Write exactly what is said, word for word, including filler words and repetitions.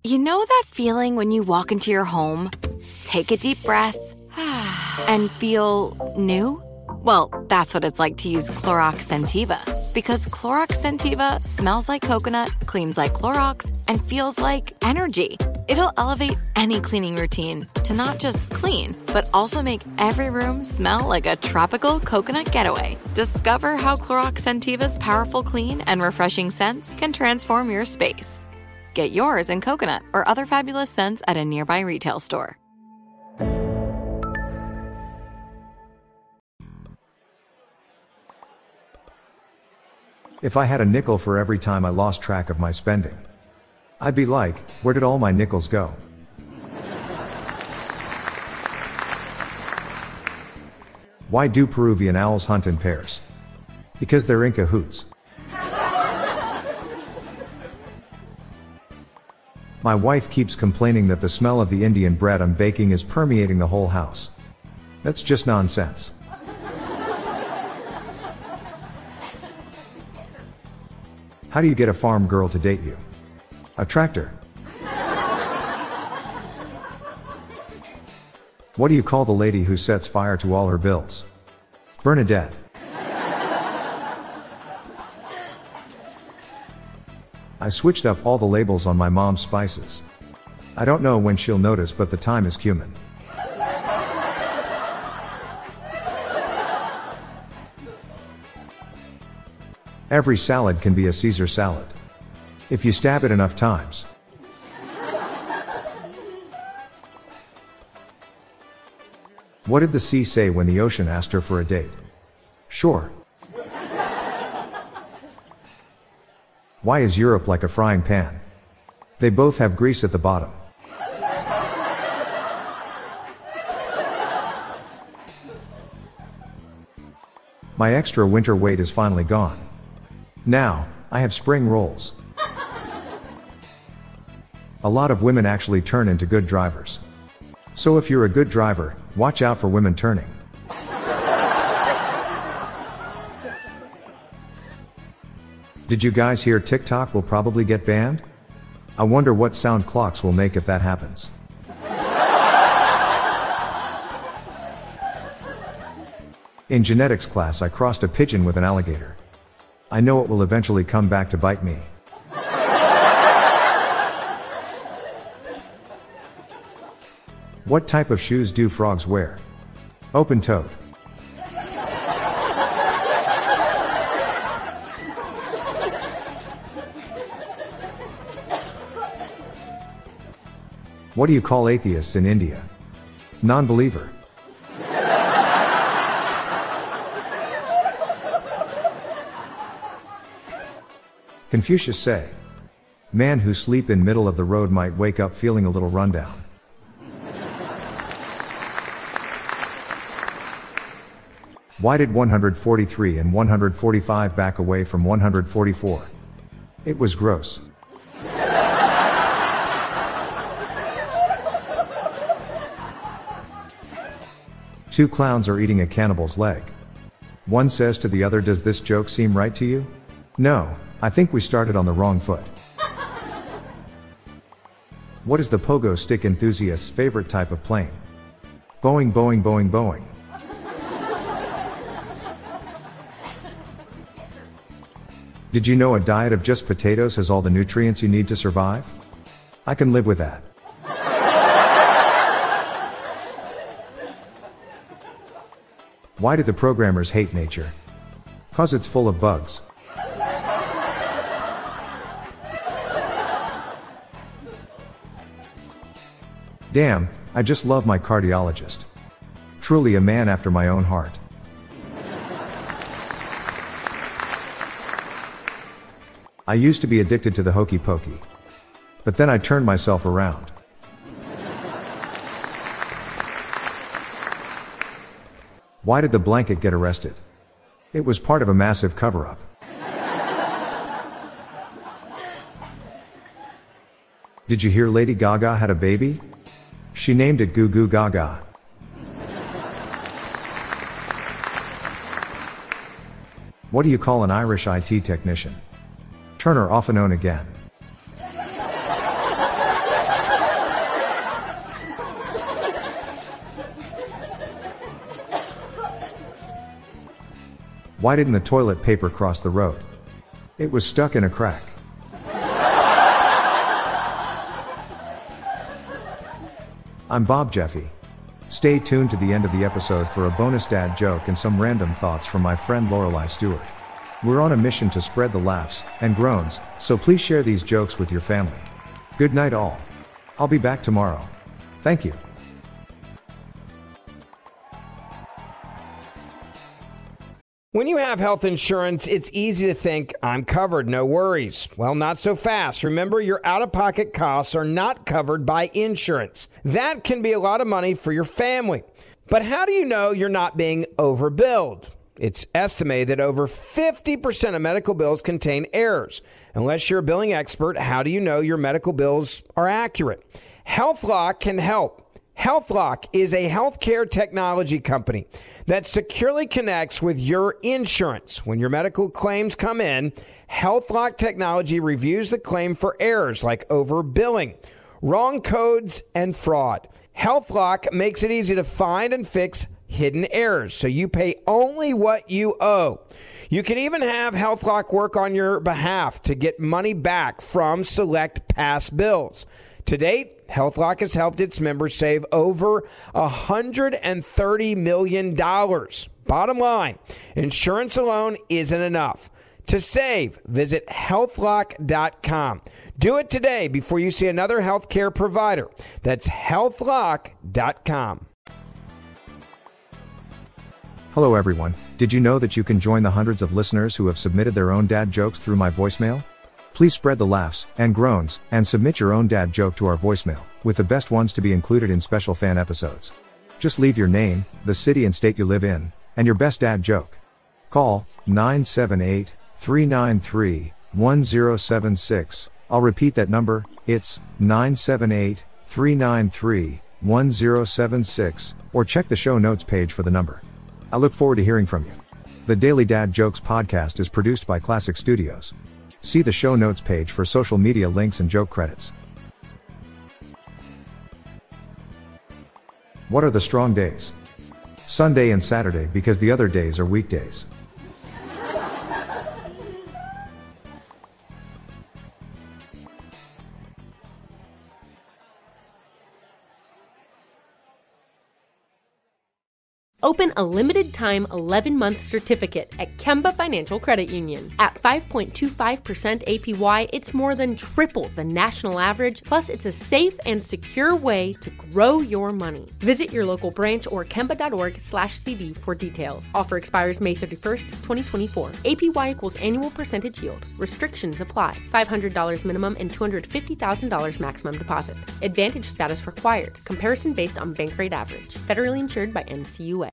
You know that feeling when you walk into your home, take a deep breath, and feel new? Well, that's what it's like to use Clorox Scentiva. Because Clorox Scentiva smells like coconut, cleans like Clorox, and feels like energy. It'll elevate any cleaning routine to not just clean, but also make every room smell like a tropical coconut getaway. Discover how Clorox Scentiva's powerful clean and refreshing scents can transform your space. Get yours in coconut or other fabulous scents at a nearby retail store. If I had a nickel for every time I lost track of my spending, I'd be like, where did all my nickels go? Why do Peruvian owls hunt in pairs? Because they're in cahoots. My wife keeps complaining that the smell of the Indian bread I'm baking is permeating the whole house. That's just nonsense. How do you get a farm girl to date you? A tractor. What do you call the lady who sets fire to all her bills? Bernadette. I switched up all the labels on my mom's spices. I don't know when she'll notice, but the time is cumin. Every salad can be a Caesar salad, if you stab it enough times. What did the sea say when the ocean asked her for a date? Sure. Why is Europe like a frying pan? They both have grease at the bottom. My extra winter weight is finally gone. Now, I have spring rolls. A lot of women actually turn into good drivers. So if you're a good driver, watch out for women turning. Did you guys hear TikTok will probably get banned? I wonder what sound clocks will make if that happens. In genetics class, I crossed a pigeon with an alligator. I know it will eventually come back to bite me. What type of shoes do frogs wear? Open-toed. What do you call atheists in India? Non-believer. Confucius say, man who sleep in middle of the road might wake up feeling a little rundown. Why did one hundred forty-three and one hundred forty-five back away from one hundred forty-four? It was gross. Two clowns are eating a cannibal's leg. One says to the other, does this joke seem right to you? No, I think we started on the wrong foot. What is the pogo stick enthusiast's favorite type of plane? Boeing, Boeing, Boeing, Boeing. Did you know a diet of just potatoes has all the nutrients you need to survive? I can live with that. Why do the programmers hate nature? 'Cause it's full of bugs. Damn, I just love my cardiologist. Truly a man after my own heart. I used to be addicted to the hokey pokey. But then I turned myself around. Why did the blanket get arrested? It was part of a massive cover-up. Did you hear Lady Gaga had a baby? She named it Goo Goo Gaga. What do you call an Irish I T technician? Turner off and on again. Why didn't the toilet paper cross the road? It was stuck in a crack. I'm Bob Jeffy. Stay tuned to the end of the episode for a bonus dad joke and some random thoughts from my friend Lorelei Stewart. We're on a mission to spread the laughs and groans, so please share these jokes with your family. Good night all. I'll be back tomorrow. Thank you. When you have health insurance, it's easy to think, I'm covered, no worries. Well, not so fast. Remember, your out-of-pocket costs are not covered by insurance. That can be a lot of money for your family. But how do you know you're not being overbilled? It's estimated that over fifty percent of medical bills contain errors. Unless you're a billing expert, how do you know your medical bills are accurate? HealthLock can help. HealthLock is a healthcare technology company that securely connects with your insurance. When your medical claims come in, HealthLock technology reviews the claim for errors like overbilling, wrong codes, and fraud. HealthLock makes it easy to find and fix hidden errors, so you pay only what you owe. You can even have HealthLock work on your behalf to get money back from select past bills. To date, HealthLock has helped its members save over one hundred thirty million dollars. Bottom line, insurance alone isn't enough. To save, visit health lock dot com. Do it today before you see another healthcare provider. That's health lock dot com. Hello everyone. Did you know that you can join the hundreds of listeners who have submitted their own dad jokes through my voicemail? Please spread the laughs and groans and submit your own dad joke to our voicemail, with the best ones to be included in special fan episodes. Just leave your name, the city and state you live in, and your best dad joke. Call nine seven eight, three nine three, one zero seven six. I'll repeat that number. It's nine seven eight, three nine three, one zero seven six, or check the show notes page for the number. I look forward to hearing from you. The Daily Dad Jokes podcast is produced by Classic Studios. See the show notes page for social media links and joke credits. What are the strong days? Sunday and Saturday, because the other days are weekdays. Open a limited-time eleven-month certificate at Kemba Financial Credit Union. At five point two five percent A P Y, it's more than triple the national average, plus it's a safe and secure way to grow your money. Visit your local branch or kemba.org slash CD for details. Offer expires May thirty-first, twenty twenty-four. A P Y equals annual percentage yield. Restrictions apply. five hundred dollars minimum and two hundred fifty thousand dollars maximum deposit. Advantage status required. Comparison based on bank rate average. Federally insured by N C U A.